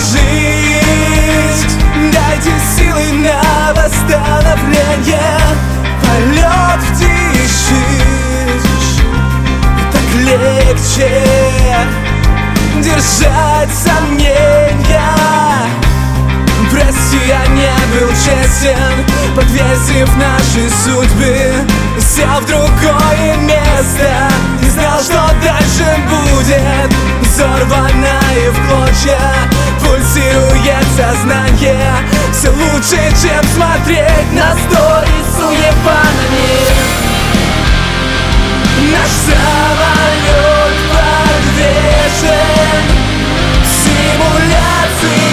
жизнь, дайте силы на восстановление. Полет в тиши, так легче держать сомнения. Прости, я не был честен, подвесив наши судьбы. Сел в другое место, не знал, что дальше будет. Взорванное в клочья, пульсирует сознание. Все лучше, чем смотреть на сторис с уебанами. Наш самолет подвешен в симуляции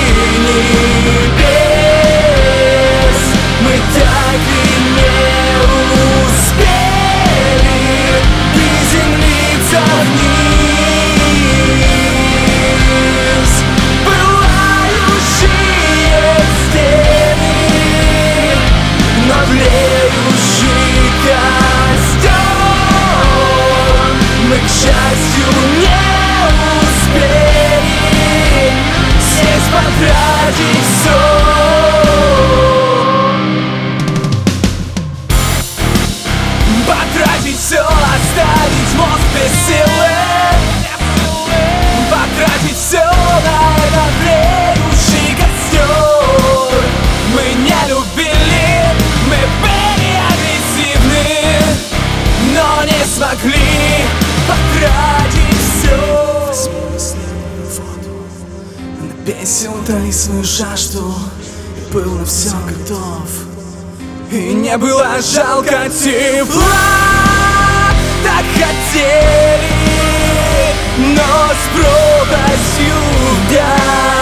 небес. Мы так и не успели приземлиться вниз. Пылающие стены, но тлеющий костер. Мы, к счастью, не успели сесть, потратить все. Потратить все, оставить мозг без силы. Потратить все на этот тлеющий костер. Мы не любили, мы были агрессивны, но не смогли потратить все. Возьми последнюю воду, напейся, утоли свою жажду. И был на все готов, и не было жалко тепла. Так хотели, но с пропастью вдаль.